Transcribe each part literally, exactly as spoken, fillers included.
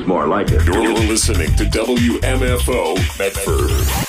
more like it. You're listening to W M F O Medford.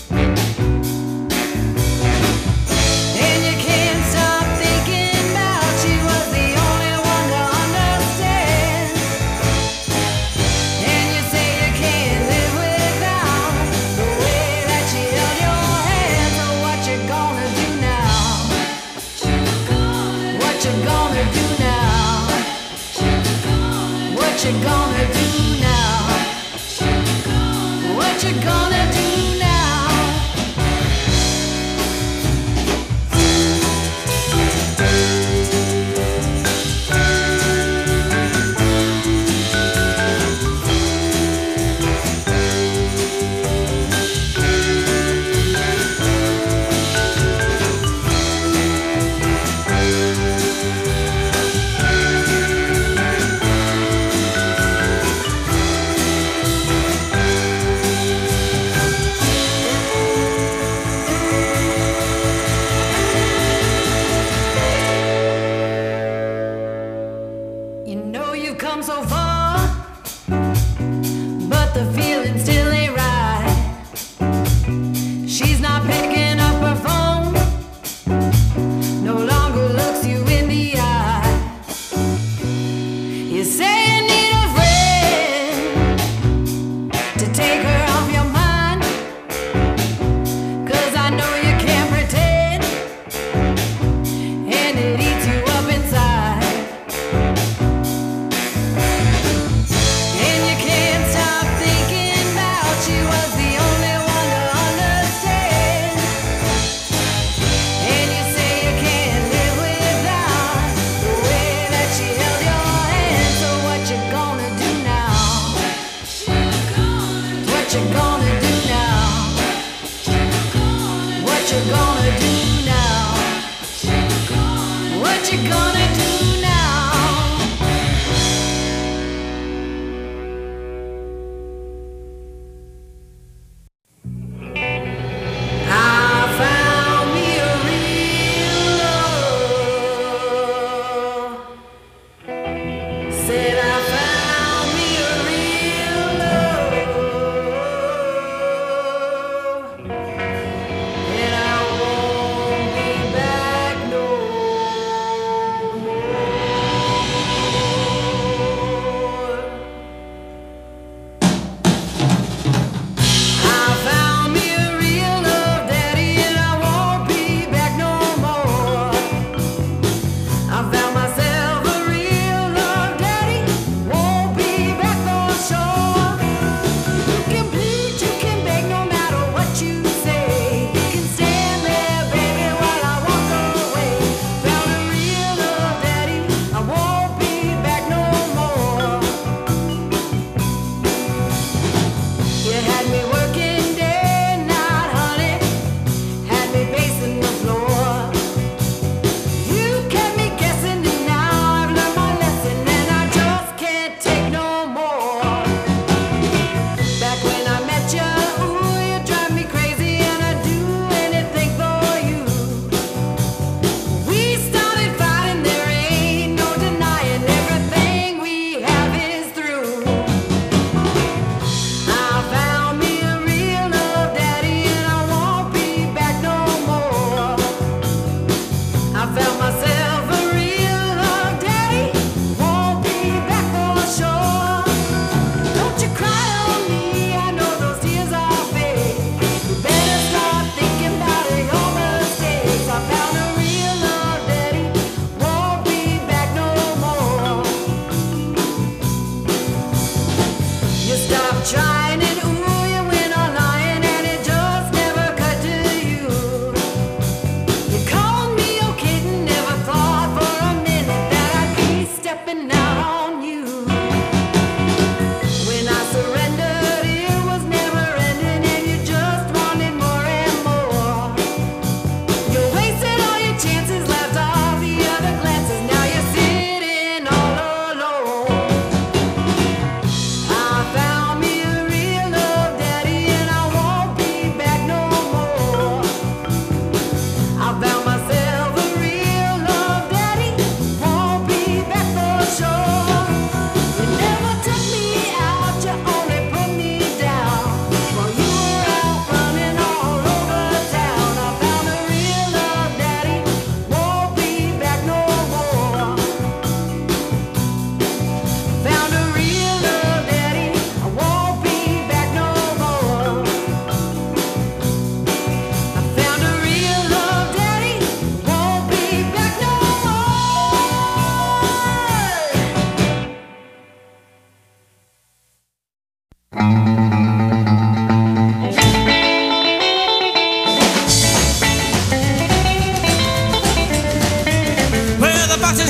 And you can't stop thinking about you gonna do now? What you gonna do now? What you gonna do now? You know you've come so far, but the feeling still ain't right. She's not picking up her phone, no longer looks you in the eye. You say you need a friend to take her off your mind, 'cause I know you can't pretend, and it eats you up inside. And you can't stop thinking about she was the only one to understand. And you say you can't live without the way that she held your hand. So what you gonna do now? What you gonna do now? What you gonna do now? What you gonna do now? I found me a real love. Said I found me a real love, and I won't be back no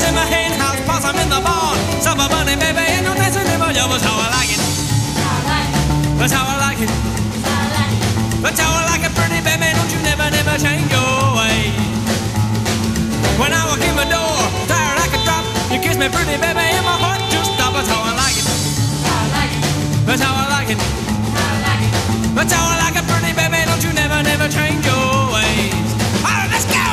in my hen house, possum in the barn, supper bunny, baby, ain't no dancing in my yard. That's how I like it. That's how I like it. That's how I like it, pretty baby. Don't you never, never change your way. When I walk in my door, tired like a drop, you kiss me, pretty baby, and my heart just stops. That's how I like it. That's how I like it. That's how I like it, pretty baby. Don't you never, never change your ways. All right, let's go.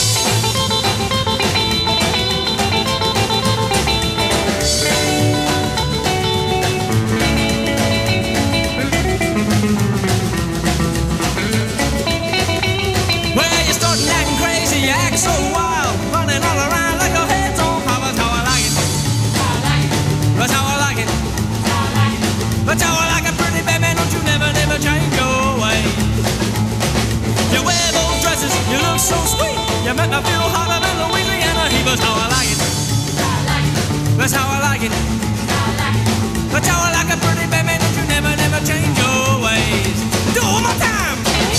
Well, you're starting acting crazy, you act so wild, running all around like your head's on fire. That's how I like it. That's how I like it. That's how I like it, pretty baby. Don't you never, never change your ways. You wear those dresses, you look so sweet. You make me feel hotter than Louisiana heat. That's how I like it. That's how I like it. That's how I like it, pretty baby. Don't you never, never change your ways. Do it one more time.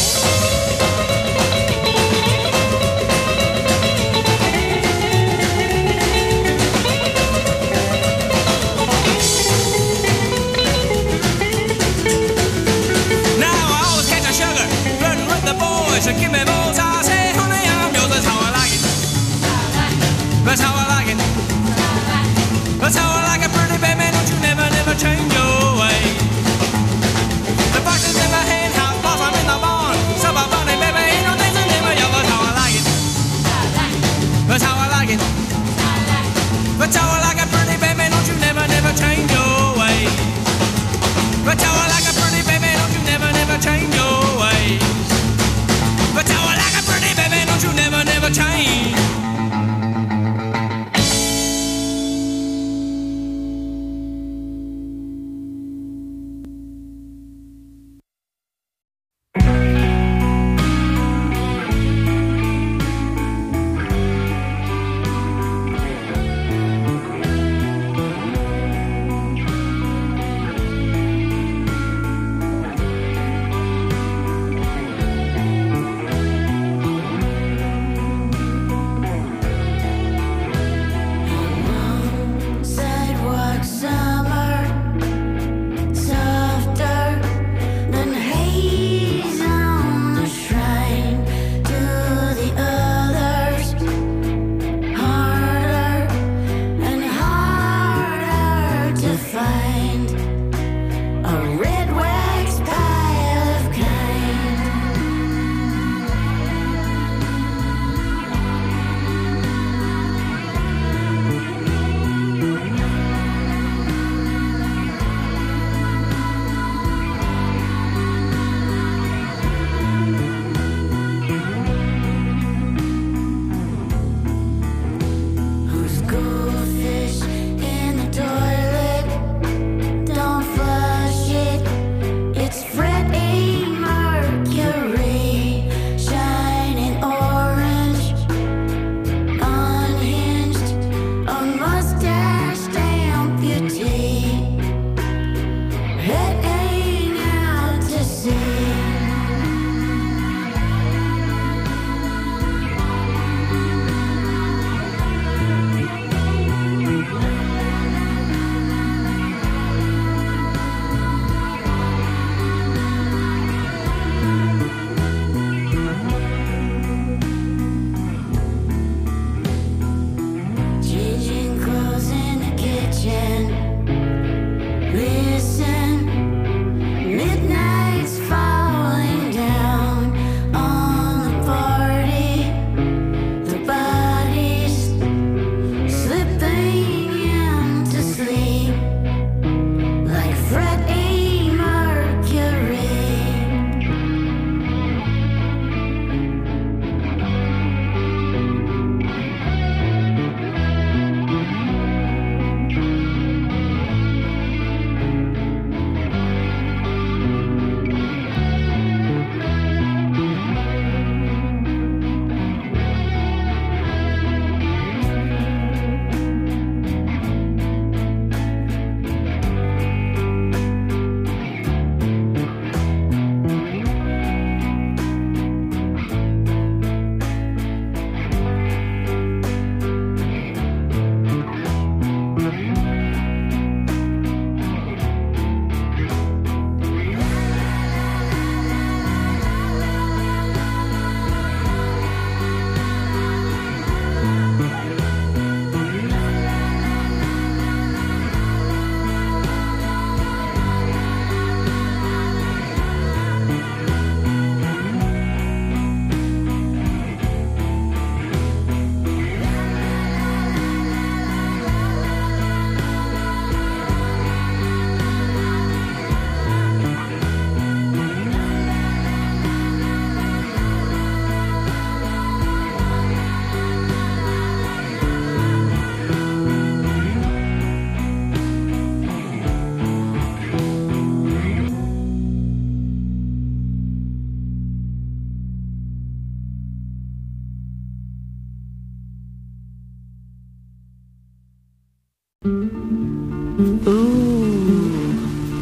So give me both, I say, honey, I'm yours. That's how I like it. That's how I like it. That's how I like it, pretty baby. Don't you never, never change your ways. The boxes in my hen house, boss, I'm in the barn. Supper bunny, baby, ain't no dancing in my yard. That's how I like it. That's how I like it. That's how I like it, pretty baby. Don't you never, never change your ways. That's how I like it, pretty baby. Don't you never, never change your ways. That's how I like it, pretty baby. Don't you never, never change.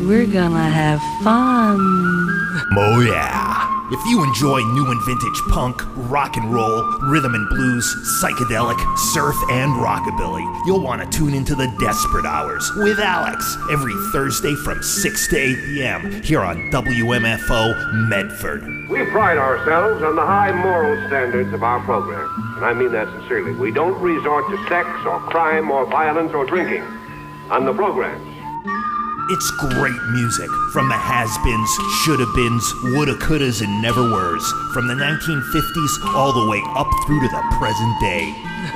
we're gonna have fun. Oh yeah. If you enjoy new and vintage punk, rock and roll, rhythm and blues, psychedelic, surf, and rockabilly, you'll want to tune into the Desperate Hours with Alex every Thursday from six to eight p.m. here on W M F O Medford. We pride ourselves on the high moral standards of our program, and I mean that sincerely. We don't resort to sex or crime or violence or drinking on the programs. It's great music from the has-beens, shoulda-beens, woulda-couldas, and never-weres, from the nineteen fifties all the way up through to the present day.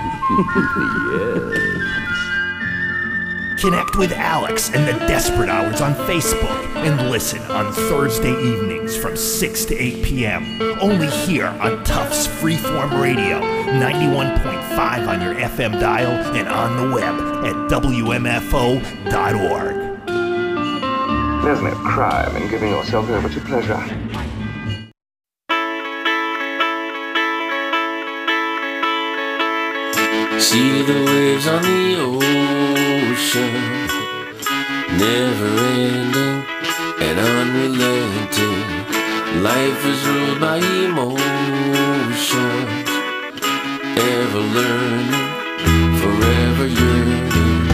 Yes. Connect with Alex and the Desperate Hours on Facebook and listen on Thursday evenings from six to eight p.m. only here on Tufts Freeform Radio, ninety-one point five on your F M dial and on the web at W M F O dot org. There's no crime in giving yourself over to pleasure. See the waves on the ocean, never ending and unrelenting. Life is ruled by emotions, ever learning, forever yearning.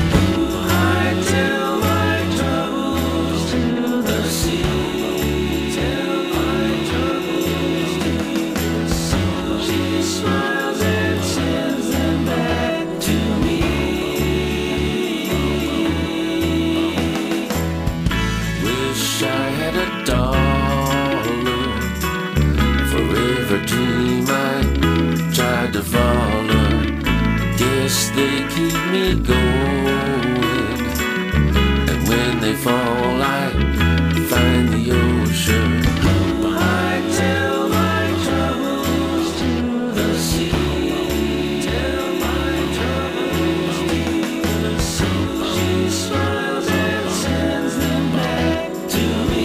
To follow, guess they keep me going, and when they fall I find the ocean. I tell my troubles to the sea, tell my troubles to the sea. She smiles and sends them back to me.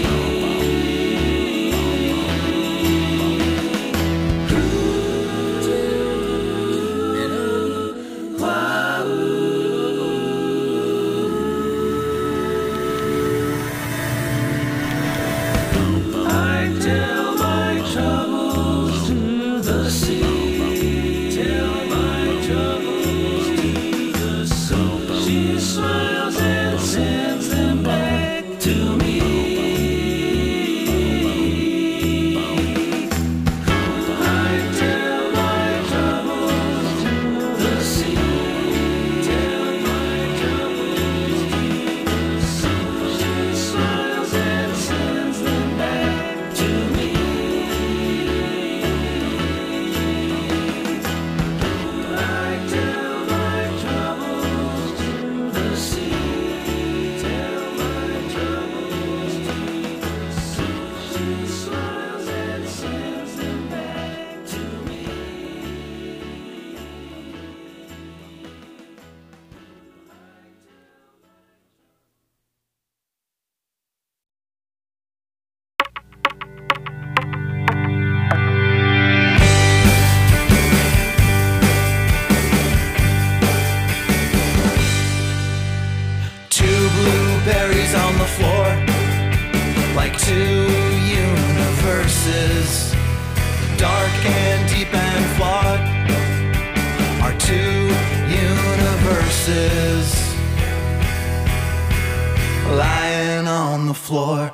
Lying on the floor.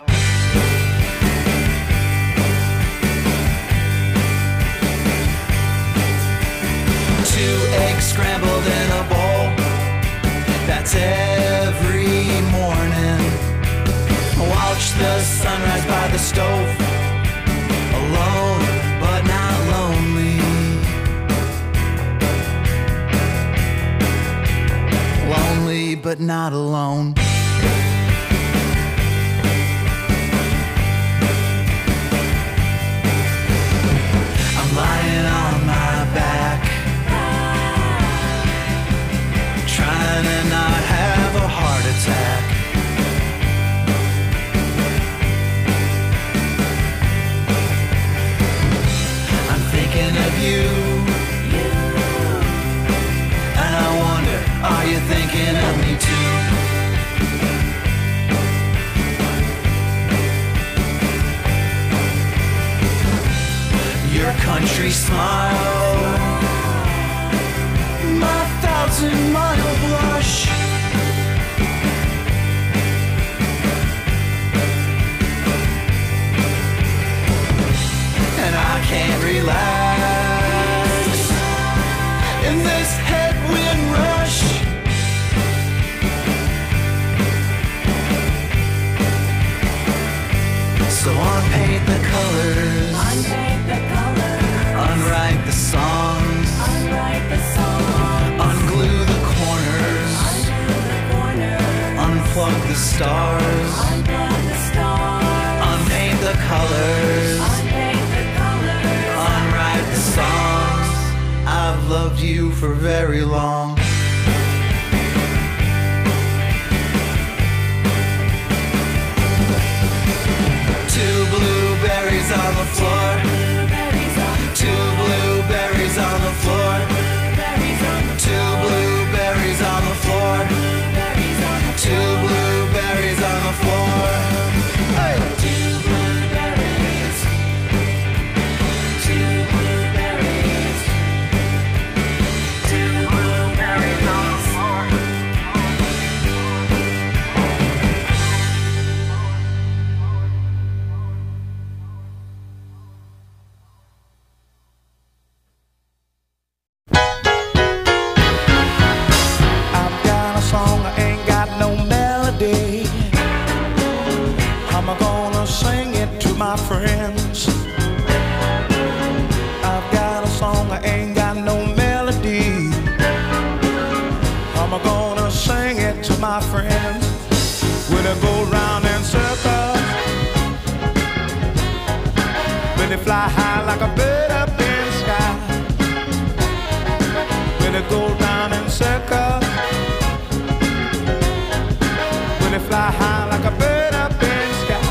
Two eggs scrambled in a bowl. That's every morning. Watch the sunrise by the stove. Alone, but not lonely. Lonely, but not alone. Lying on my back, trying to not have a heart attack. I'm thinking of you, and I wonder, are you thinking of me too? thousand mile rush. And I can't relax in this headwind rush. So unpaint the colors, Unpaint the colors, unwrite the songs, unwrite the songs, unglue the corners, undo the corners, unplug the stars, unplug the stars, unpaint the colors, unpaint the colors, unwrite the songs. I've loved you for very long. Two blueberries on the floor. Two blueberries on the floor. Two blueberries on the floor. Two blueberries on the floor. Hey! two blueberries, two blueberries, two blueberries on the floor. I've got a song, I ain't got no melody. I'm gonna sing it to my friends. I've got a song, I ain't got no melody. I'm gonna sing it to my friends. When I go round in circles, when they fly high like a bird up in the sky. When they go round in circles, when they fly high like a bird up in the sky.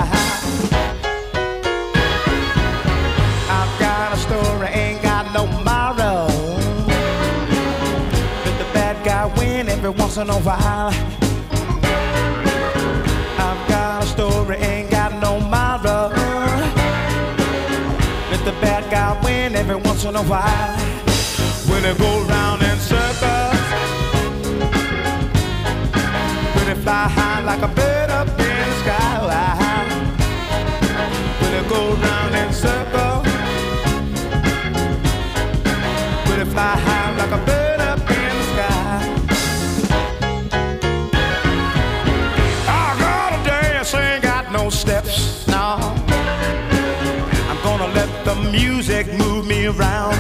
I've got a story, ain't got no moral. Let the bad guy win every once in a while. I've got a story, ain't got no moral. Let the bad guy win every once in a while. When they go round in circles, when they fly high like a bird up in the sky. When they go round in circles, when they fly high like a bird up in the sky. I gotta dance, ain't got no steps, no. I'm gonna let the music move me around.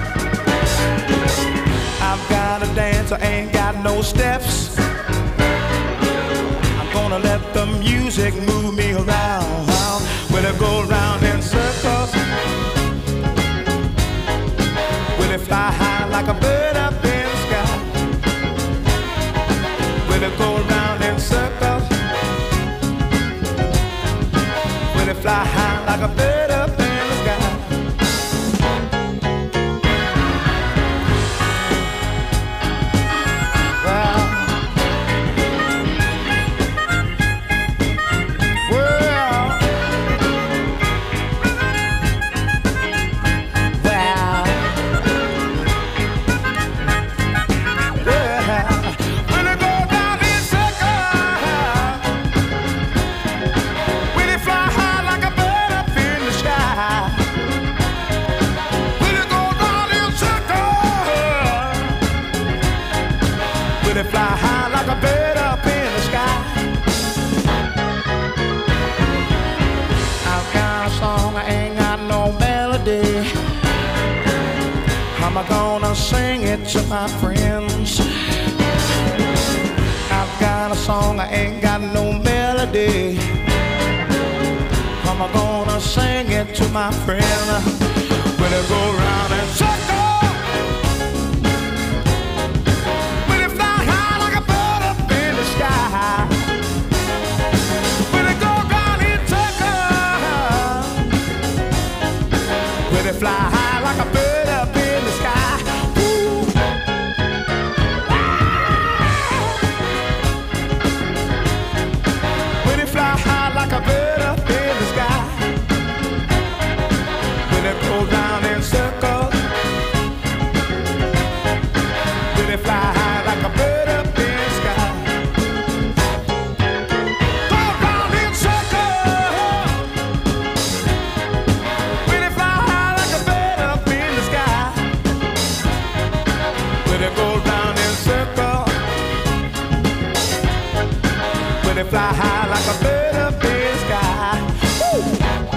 I've got a dance, I ain't got no steps. I'm gonna let the music move me around. When I go round in circles, when I fly high like a bird up in the sky. When I go round in circles, when I fly high like a bird up in the sky. Fly high like a bird up in the sky. I've got a song, I ain't got no melody. I'm gonna sing it to my friends. I've got a song, I ain't got no melody. I'm gonna sing it to my friend. When I go round and circle, fly high like a bird up in the sky. Ooh. When they fly high like a bird up in the sky. When they go down in circles, me fly high like a bird up in the sky. Woo!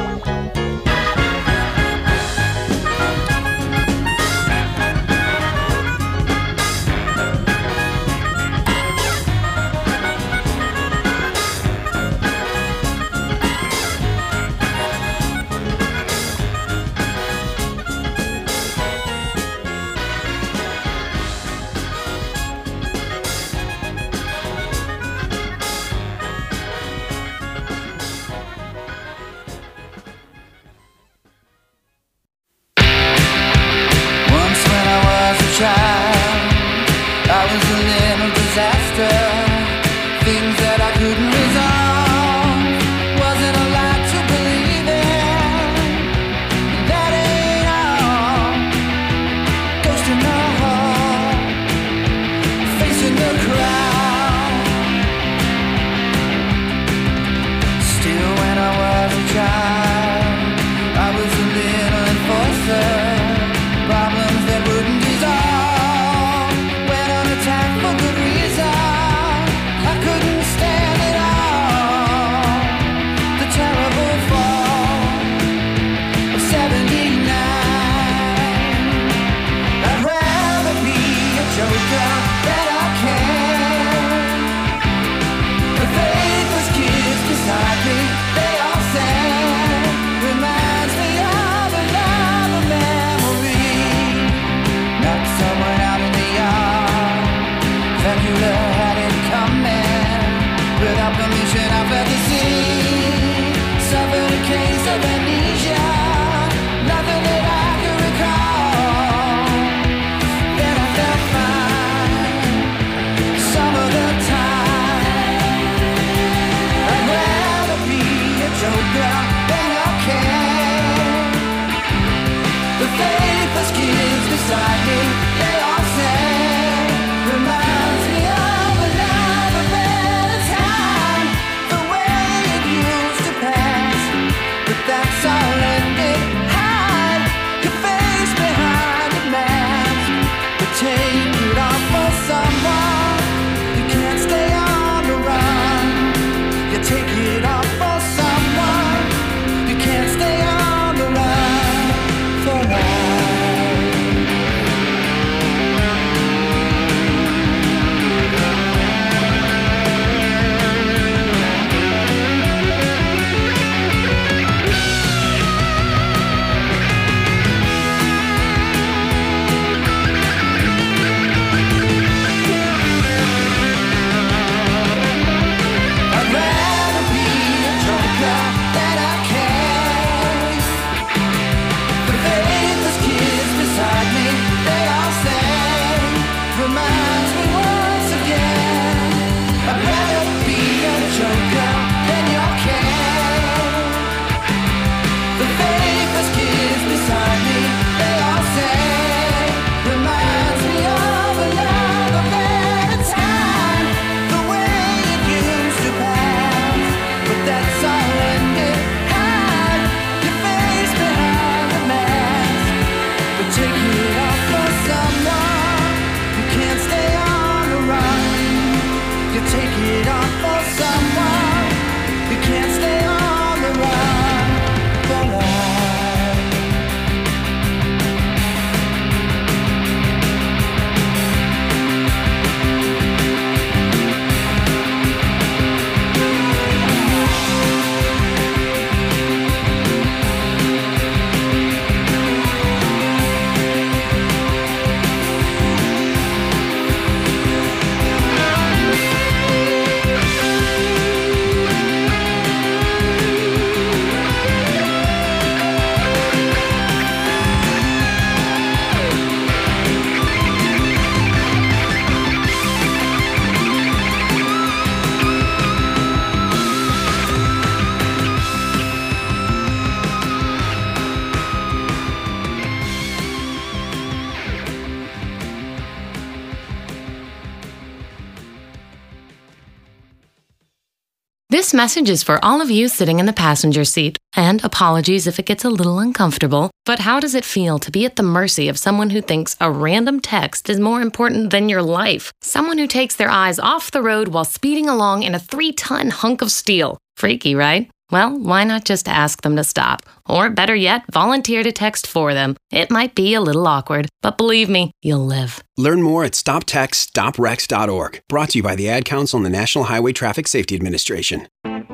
This message is for all of you sitting in the passenger seat. And apologies if it gets a little uncomfortable, but how does it feel to be at the mercy of someone who thinks a random text is more important than your life? Someone who takes their eyes off the road while speeding along in a three-ton hunk of steel. Freaky, right? Well, why not just ask them to stop? Or better yet, volunteer to text for them. It might be a little awkward, but believe me, you'll live. Learn more at stop text stop wrecks dot org. Brought to you by the Ad Council and the National Highway Traffic Safety Administration.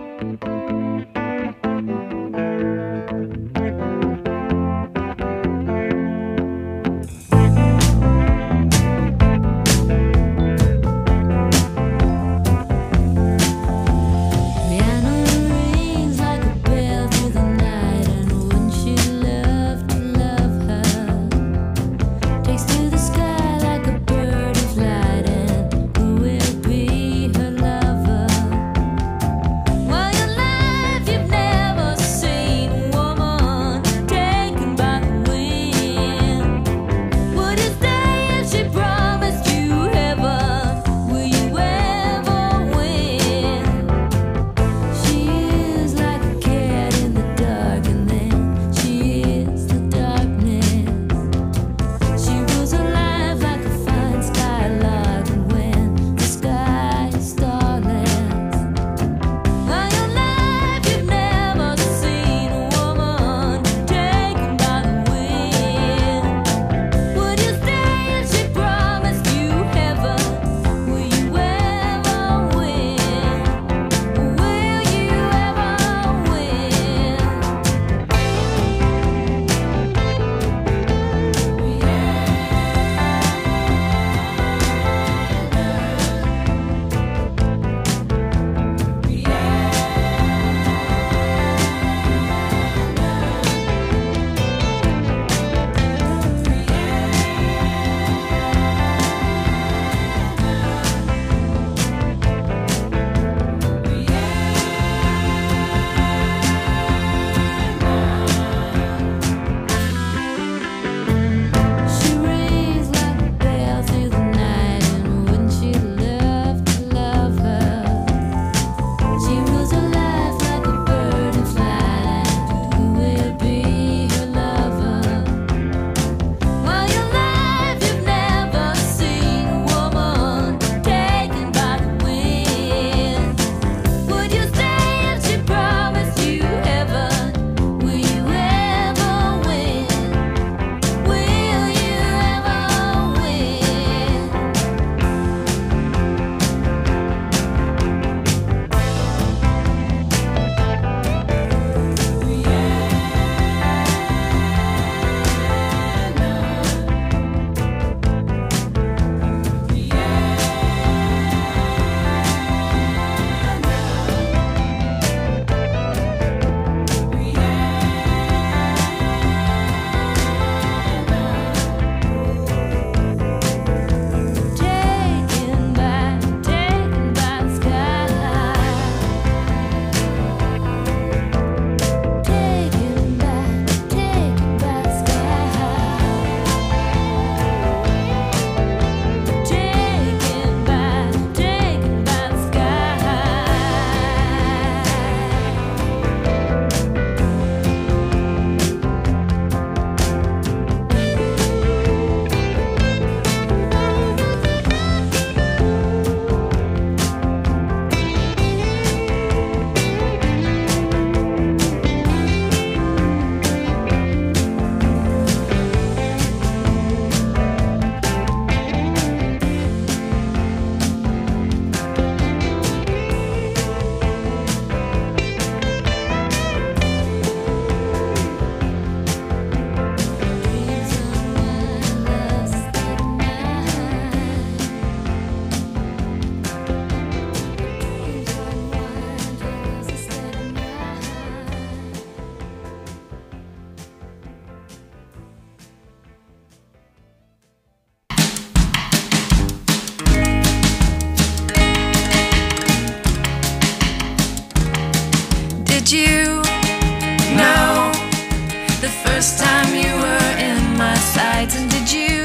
first time you were in my sights? And did you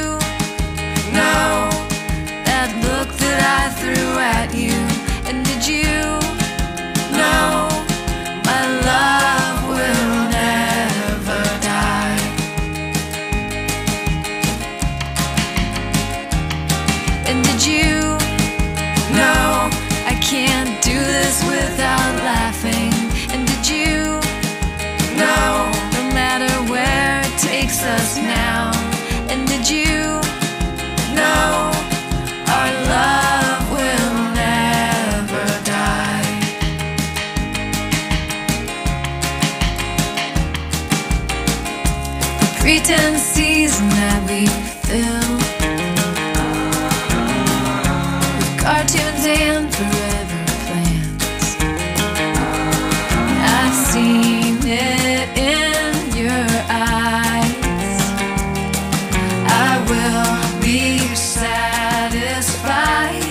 know that look that I threw at you? And did you know cartoons and forever plans. I've seen it in your eyes. I will be satisfied.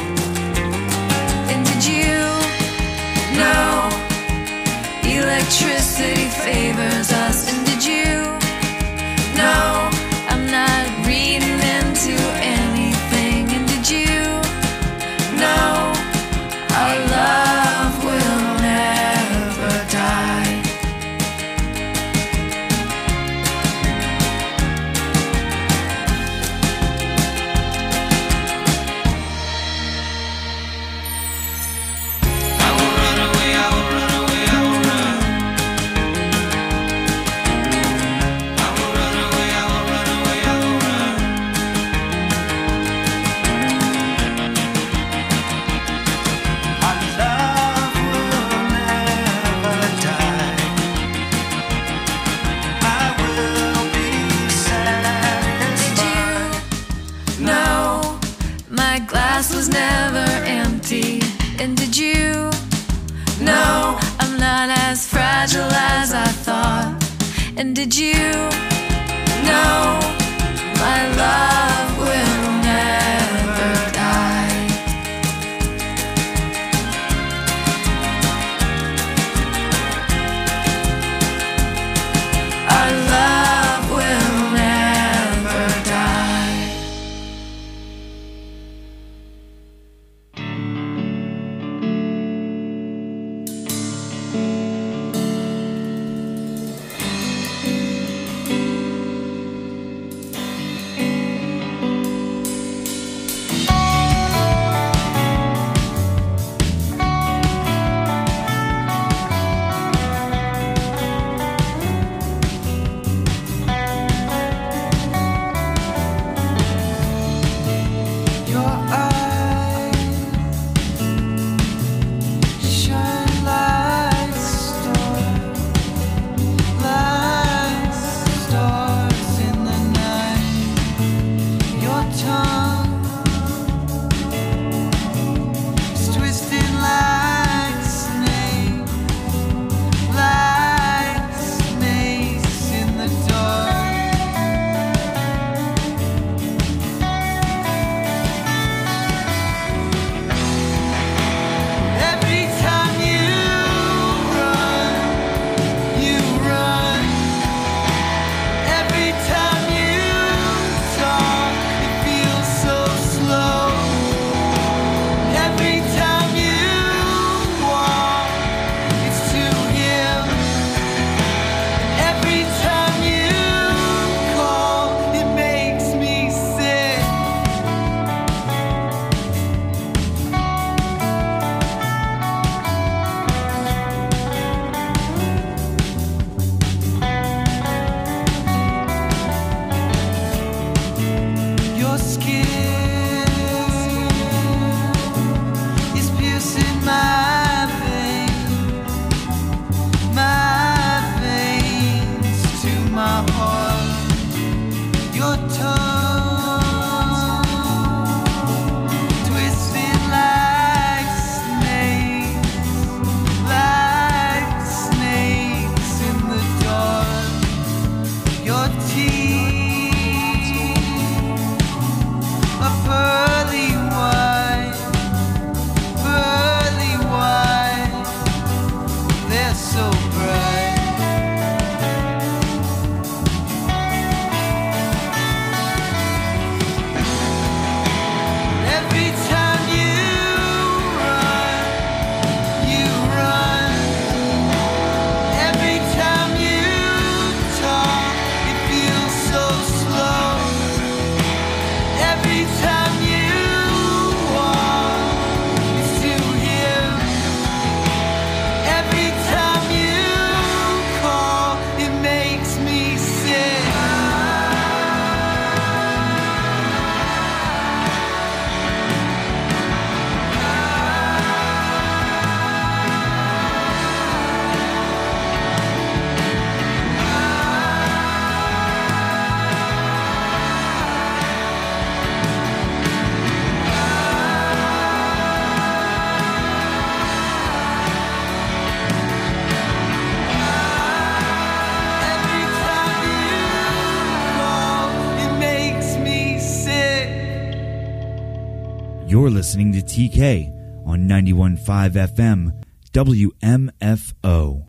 And did you know electricity favors us? And did you know I'm not reading into anything? And did you know our love will never die? I will run away, I will run away, I will run. I will run away, I will run away, I will run. Our love will never die. I will be satisfied. No, my glass was never empty. And did you know I'm not as fragile as I thought? And did you know my love will never die? Our love will never die. You're listening to T K on ninety-one point five F M W M F O.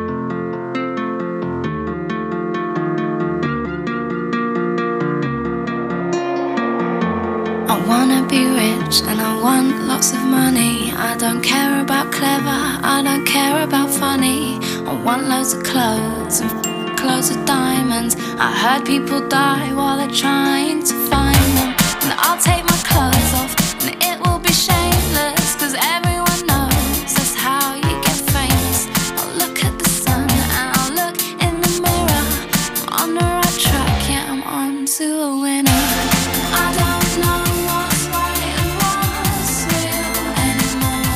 I wanna be rich and I want lots of money. I don't care about clever, I don't care about funny. I want loads of clothes and f- clothes of diamonds. I heard people die while they're trying to find them. And I'll take my clothes off and it will be shameless, cause everyone knows that's how you get famous. I'll look at the sun and I'll look in the mirror. I'm on the right track, yeah, I'm on to a winner. I don't know what's right and what's real anymore.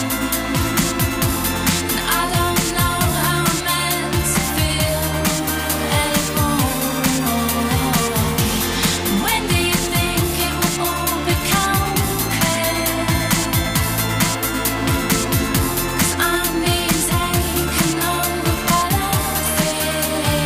And I don't know how I'm meant to feel anymore. When do you think it will all become clear? 'Cause I'm being taken over by that fear.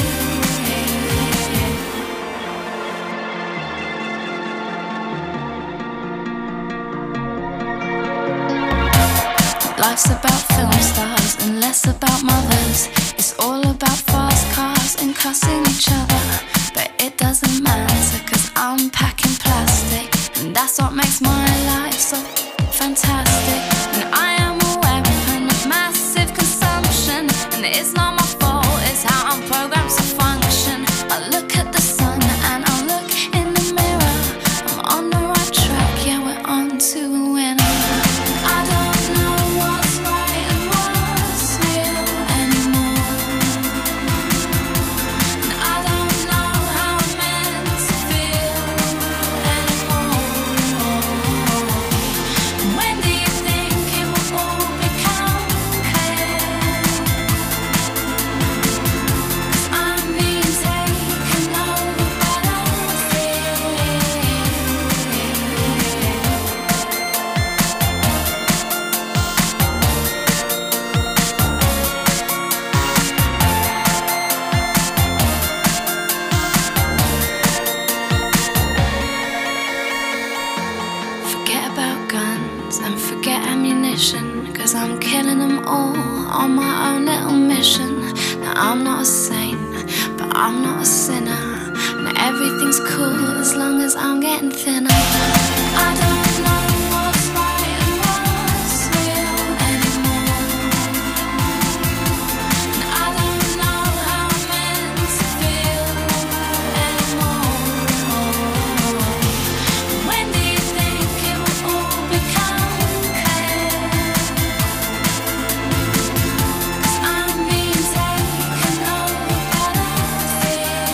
Life's about film stars and less about mothers. It's all about fast cars and cussing each other. But it doesn't matter, cause I'm packing plastic, and that's what makes my life so fantastic. And I am a weapon of massive consumption, and it's not my fault, it's how I'm programmed to function. I look at the sun and I look in the mirror. I'm on the right track, yeah, we're on to a winner. I don't know what's right and what's real anymore. And I don't know how I'm meant to feel anymore. When do you think it will all become clear? 'Cause I'm being taken over by that fear. Forget about guns and forget ammunition, 'cause I'm killing them all on my own little mission. Now I'm not a saint, but I'm not a sinner, and everything's cool as long as I'm getting thinner. I don't know what's right and what's real anymore. And I don't know how I'm meant to feel anymore. When do you think it will all become clear? 'Cause I'm being taken over by that fear.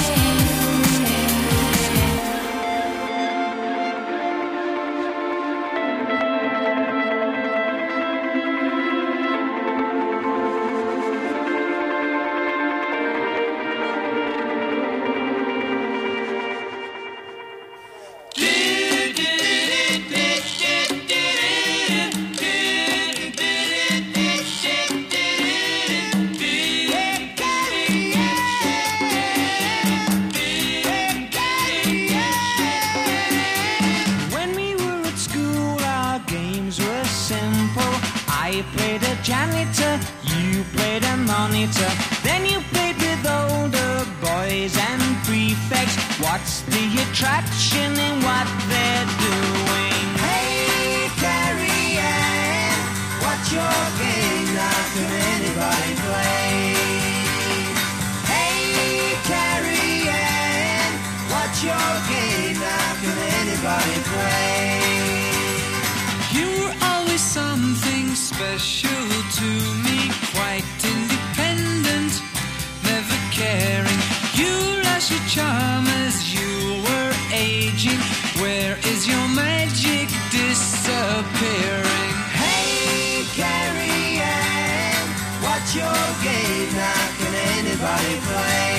When we were at school, our games were simple. I played a janitor, you played a monitor. Then you played with older boys and prefects. What's the attraction in what they're doing? Hey, Carrie Ann, what's your game? Now can anybody play? Hey, Carrie Ann, what's your game? Now can anybody play? You were always something special to me, quite independent, never caring. You lost your charm as you were aging. Where is your magic disappearing? Hey, Carrie Ann, what's your game? Now can anybody play?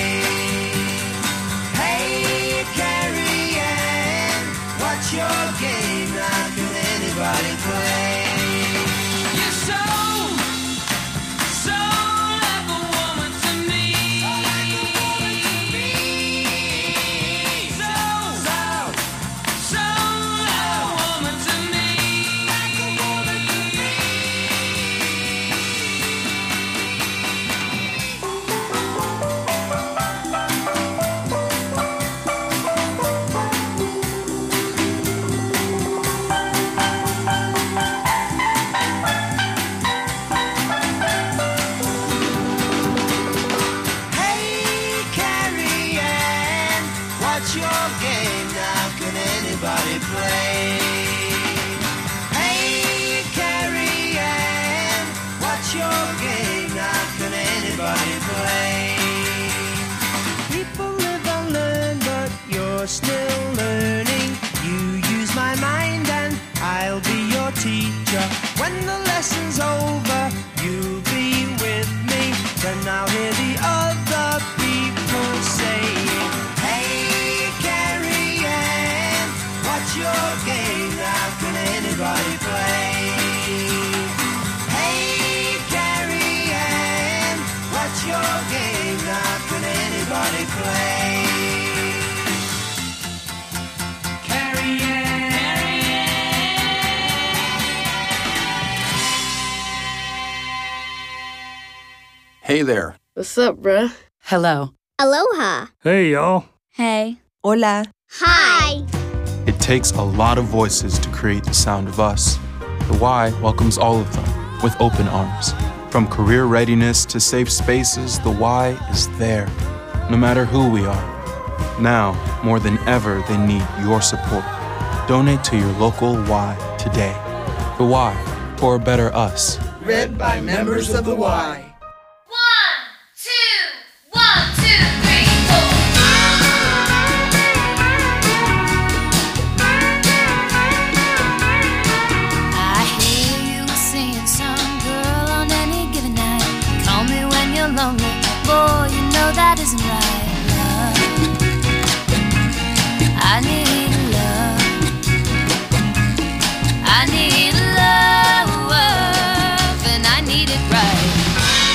Hey, Carrie Ann, what's your game? Now can anybody play? You're so, so like a woman to me. So, so, so like a woman Hey there. What's up, bruh? Hello. Aloha. Hey, y'all. Hey. Hola. Hi. It takes a lot of voices to create the sound of us. The Y welcomes all of them with open arms. From career readiness to safe spaces, the Y is there, no matter who we are. Now, more than ever, they need your support. Donate to your local Y today. The Y, for a better us. Read by members of the Y. Lonely, boy, you know that isn't right, love. I need love. I need love, and I need it right.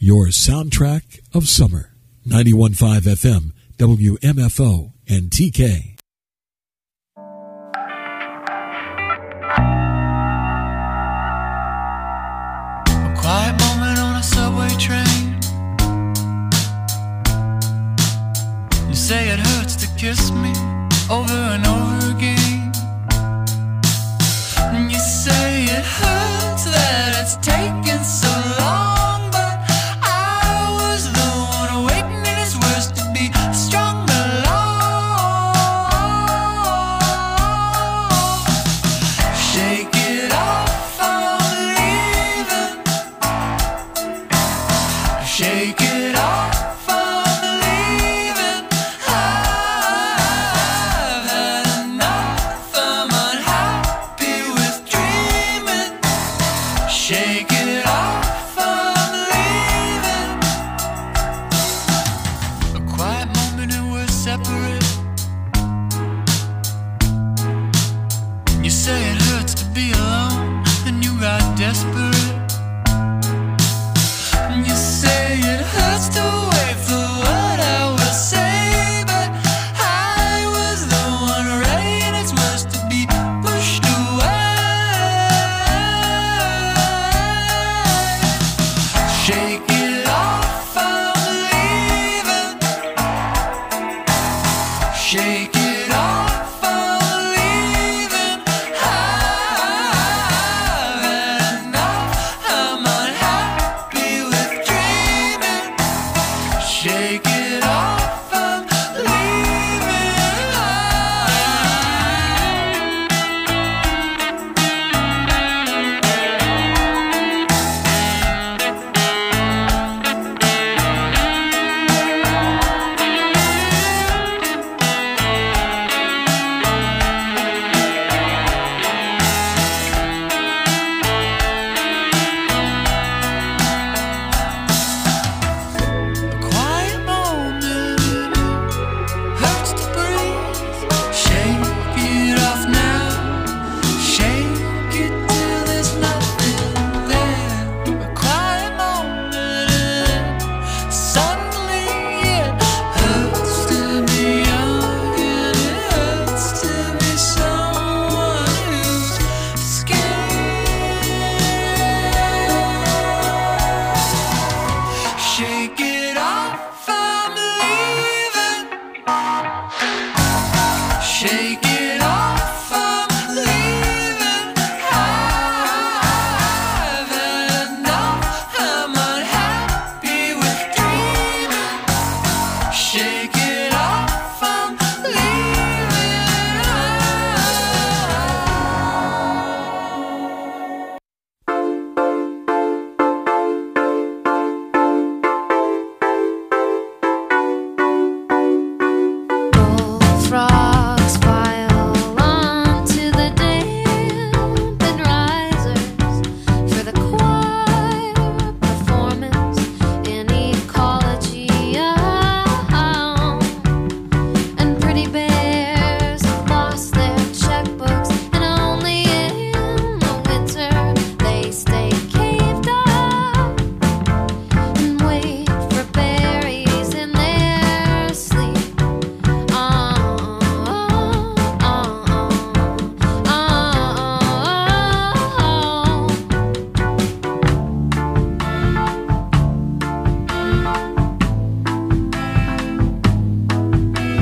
your soundtrack of summer. ninety-one point five F M, W M F O, and T K. A quiet moment on a subway train. You say it hurts to kiss me over and over again. And you say it hurts that it's taken so long, but I was the one waiting in his words to be strong alone. Shake it off, I'm leaving. Shake it off, I'm leaving. I've had enough, I'm unhappy with dreaming. Shake it off, I'm leaving. A quiet moment and we're separate. You say it hurts to be alone, and you got desperate. And you say it hurts to wait for what I will say, but I was the one ready and it's worse to be pushed away. Shake it off, I'm leaving. Shake it off.